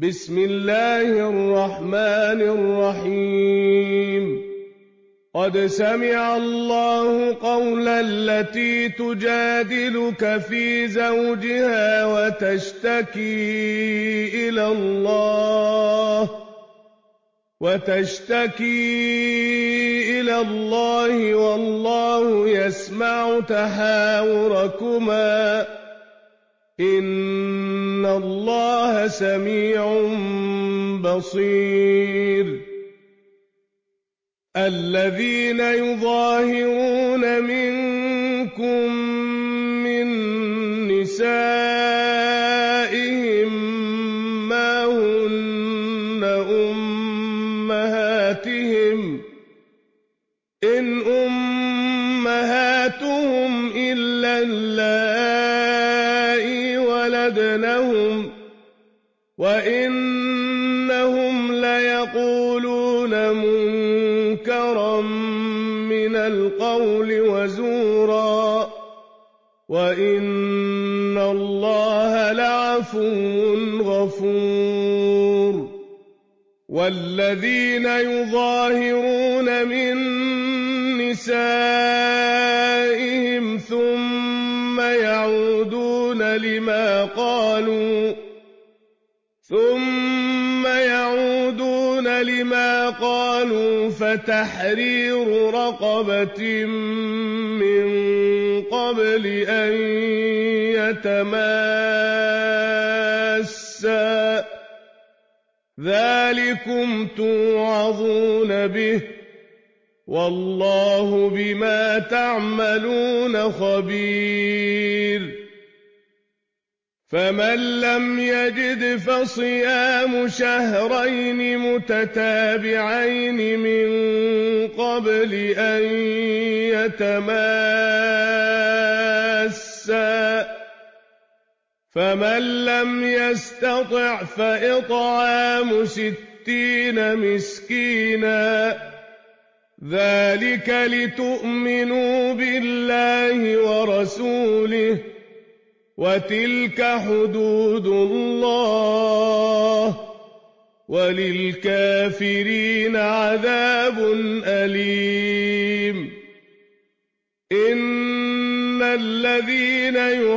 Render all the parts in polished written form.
بسم الله الرحمن الرحيم قد سمع الله قول التي تجادلك في زوجها وتشتكي إلى الله والله يسمع تحاوركما إن الله سميع بصير الذين يظاهرون منكم من نسائهم ما هن أمهاتهم إن أمهاتهم إلا اللائي ولدنهم وإنهم ليقولون منكرا من القول وزورا وإن الله لعفو غفور والذين يظاهرون من نسائهم ثم يعودون لما قالوا فتحرير رقبة من قبل أن يتماسا ذلكم توعظون به والله بما تعملون خبير فمن لم يجد فصيام شهرين متتابعين من قبل أن يتماسا فمن لم يستطع فإطعام 60 مسكينا ذلك لتؤمنوا بالله ورسوله وتلك حدود الله وللكافرين عذاب أليم إن الذين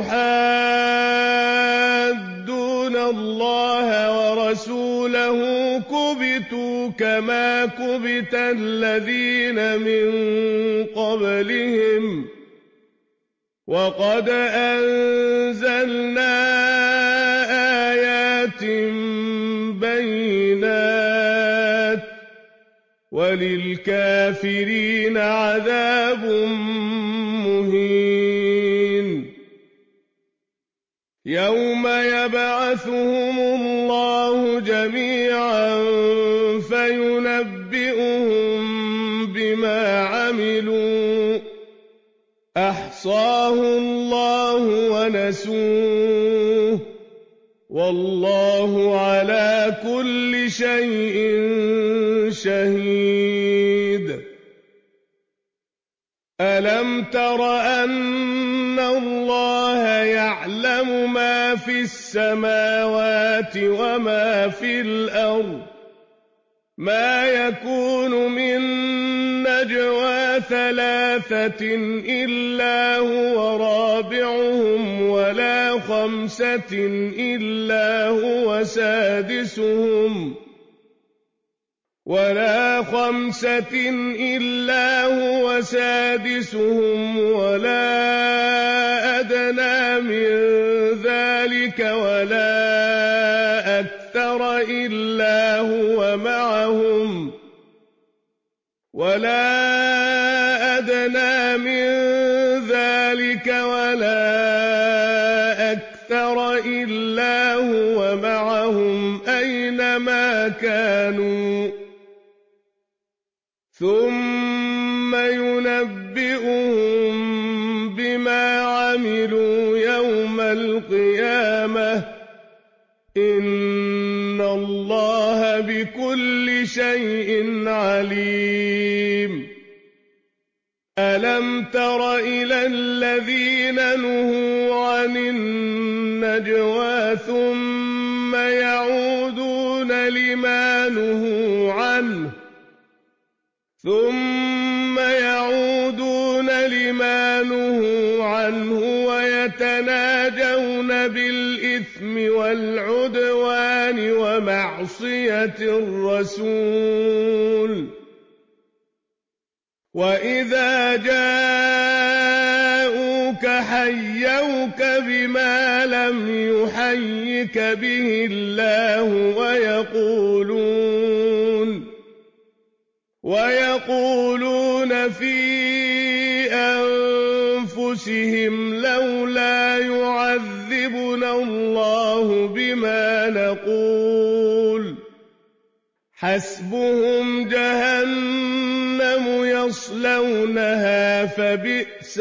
يحادون الله ورسوله كبتوا كما كبت الذين من قبلهم وقد أنزلنا آيات بينات وللكافرين عذاب مهين يوم يبعثهم الله جميعا فينبئهم بما عملوا أحصاه الله ونسوه والله على كل شيء شهيد ألم تر أن الله يعلم ما في السماوات وما في الأرض ما يكون من نجوى 3 إلا هو رابعهم ولا 5 إلا هو سادسهم ولا أدنى من ذلك ولا أكثر إلا هو معهم أينما كانوا ثم ينبئهم بما عملوا يوم القيامة إن الله بكل شيء عليم ألم تر إلى الذين نهوا عن النجوى ثم يعودون يعودون لما نهوا عنه ويتناجون بالإثم والعدوان ومعصية الرسول وإذا جاءوك حيوك بما لم يحيك به الله ويقولون في أنفسهم لولا يعذبنا الله بما نقول حسبهم جهنم يصلونها فبئس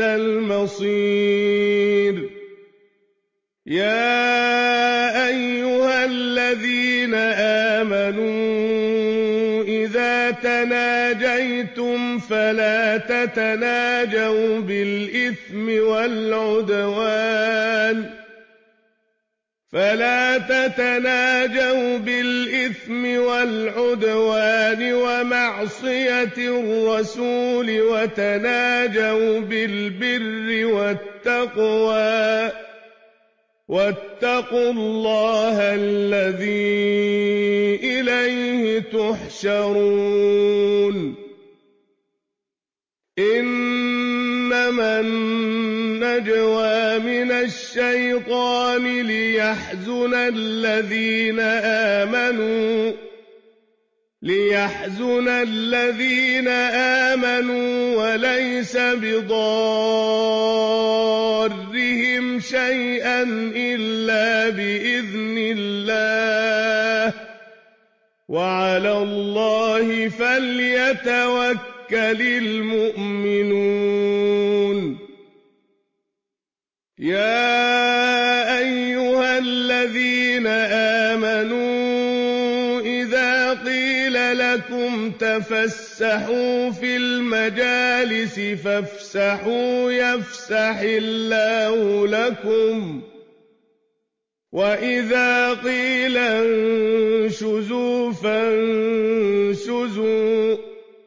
المصير يا أيها الذين آمنوا إذا تناجيتم فلا تتناجوا بالإثم والعدوان ومعصية الرسول وتناجوا بالبر والتقوى واتقوا الله الذي إليه تحشرون إنما النجوى من الشيطان ليحزن الذين آمنوا وليس بضارهم شيئا إلا بإذن الله وعلى الله فليتوكل المؤمنون يا أيها الذين آمنوا إذا قيل لكم تفسحوا في المجالس فافسحوا يفسح الله لكم وإذا قيل انشزوا فانشزوا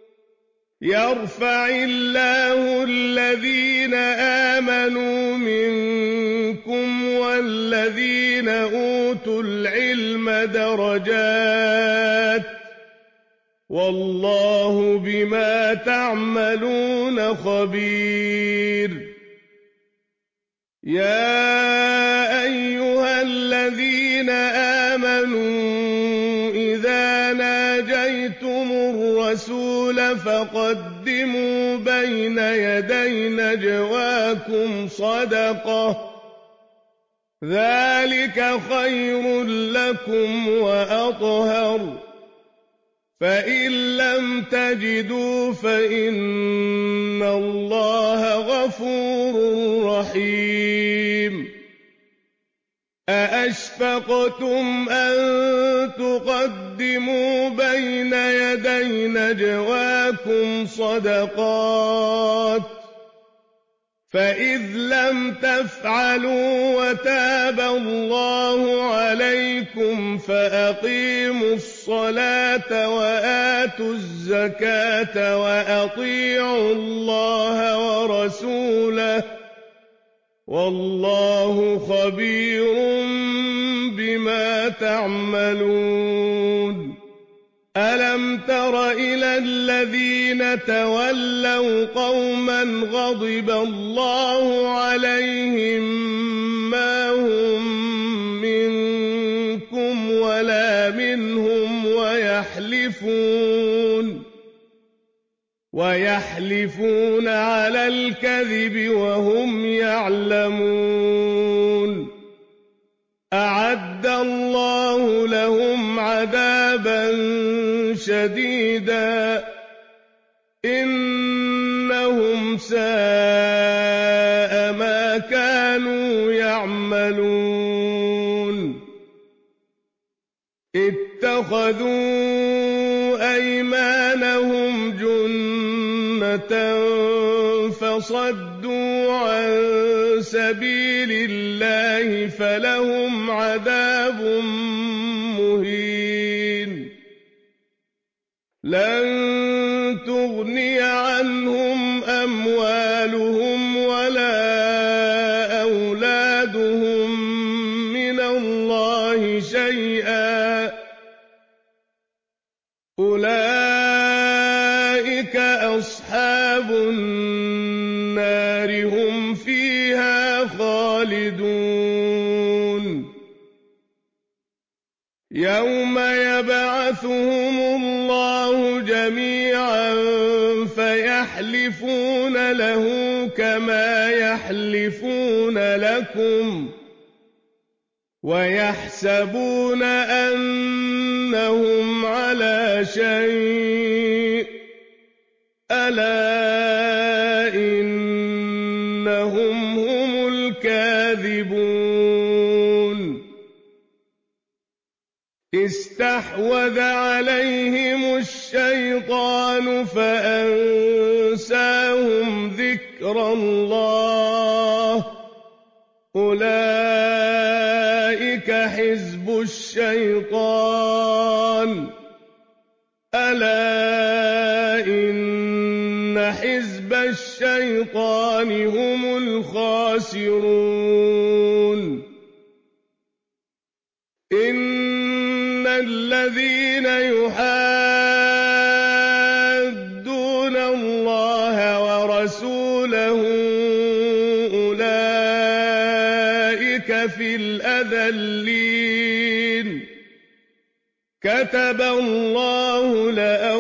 يرفع الله الذين آمنوا منكم والذين أوتوا العلم درجات والله بما تعملون خبير يا أيها الذين آمنوا إذا ناجيتم الرسول فقدموا بين يدي نجواكم صدقة ذلك خير لكم وأطهر فإن لم تجدوا فإن الله غفور رحيم أأشفقتم أن تقدموا بين يدي نجواكم صدقات فإذ لم تفعلوا وتاب الله عليكم فأقيموا الصلاة وآتوا الزكاة وأطيعوا الله ورسوله والله خبير بما تعملون ألم تر إلى الذين تولوا قوما غضب الله عليهم ما هم منكم ولا منهم ويحلفون على الكذب وهم يعلمون أعد الله لهم عذابا شديدا إنهم ساء ما كانوا يعملون اتخذوا أيمانهم جنة فصدوا عن سبيل الله فلهم عذاب مهين لن تغني عنهم أموالهم ولا أولادهم من الله شيئا أولئك أصحاب النار هم فيها خالدون يوم يبعثهم الله جميعا فيحلفون له كما يحلفون لكم ويحسبون أنهم على شيء ألا إنهم هم الكاذبون استحوذ عليهم الشيطان فأنساهم ذكر الله أولئك حزب الشيطان ألا إن حزب الشيطان هم الخاسرون إن الذين يحادون الله ورسوله أولئك في الأذلين كتب الله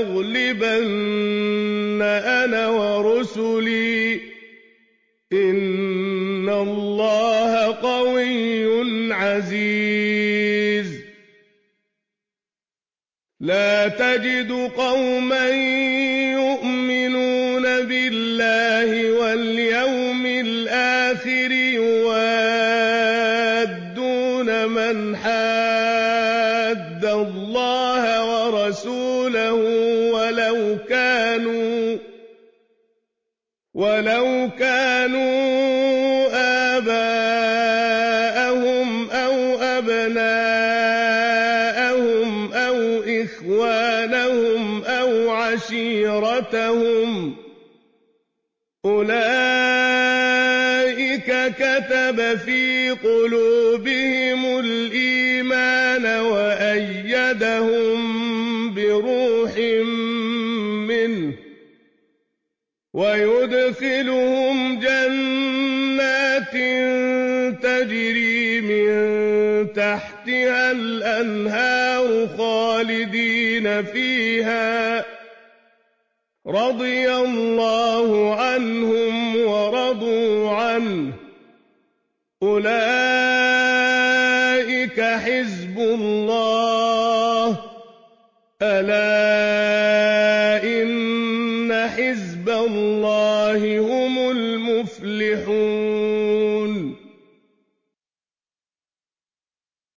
لأغلبن أنا ورسلي إن الله قوي عزيز لا تجد قوما يؤمنون بالله واليوم الآخر يوادون من حاد الله ورسوله ولو كانوا آباءهم أو أبناءهم أو إخوانهم أو عشيرتهم أولئك كتب في قلوبهم الإيمان وأيدهم بروح منه ويدخلهم جنات تجري من تحتها الأنهار خالدين فيها رضي الله عنهم ورضوا عنه أولئك حزب الله ألا إن حزب الله هم المفلحون